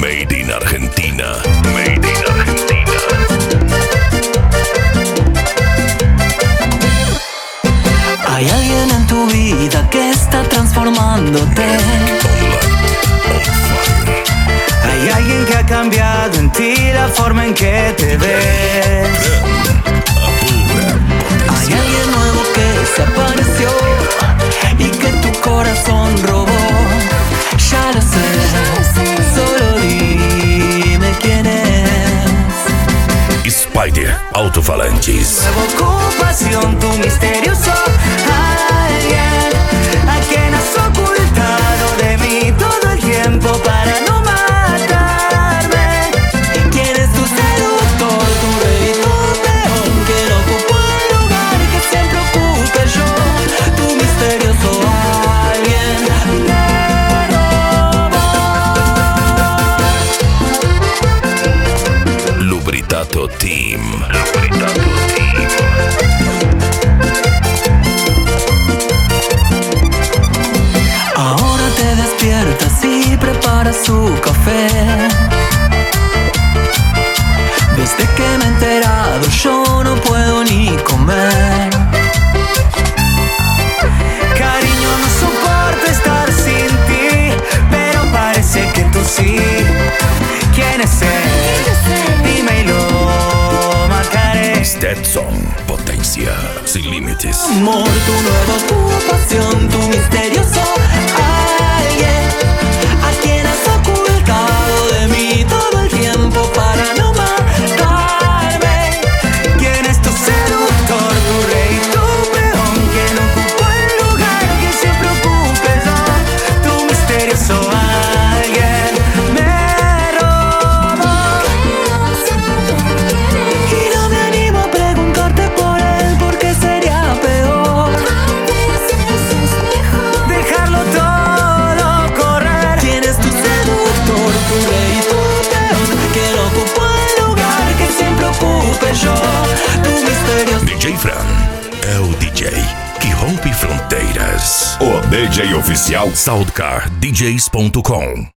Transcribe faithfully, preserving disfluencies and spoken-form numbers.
Made in Argentina. Made in Argentina. Hay alguien en tu vida que está transformándote. Hay alguien que ha cambiado en ti la forma en que te ves. Hay alguien nuevo que se apareció y que tu corazón robó. Ya lo sé, solo dime quién es. Spider Autofalanges. Nueva ocupación, tu misterioso alguien a quien has ocultado de mí todo el tiempo para no matarme. ¿Quién es tu seductor, tu rey, tu peón? ¿Quién ocupó el lugar que siempre ocupe yo? Tu misterioso alguien me robó. Lubritato Team. Lubritato Team. Ahora te despiertas y preparas su café. Desde que me he enterado yo no puedo ni comer. Cariño, no soporto estar sin ti, pero parece que tú sí. ¿Quién es él? Dime y lo marcaré. Stetson, potencia sin límites. Amor, tu nueva ocupación, tu misterioso alguien a quien has ocultado de mí todo el tiempo para no matarme. ¿Quién es tu seductor, tu rey, tu peón? ¿Quién ocupó el lugar que siempre ocupe yo? Tu misterioso alguien me robó. Y no me animo a preguntarte por él porque sería peor. Dejarlo todo correr. ¿Quién es tu seductor, tu rey, tu peón? ¿Quién ocupó el lugar que siempre ocupe yo? Tu misterioso D J Fran é o D J que rompe fronteiras. O D J oficial Soundcar D Js ponto com.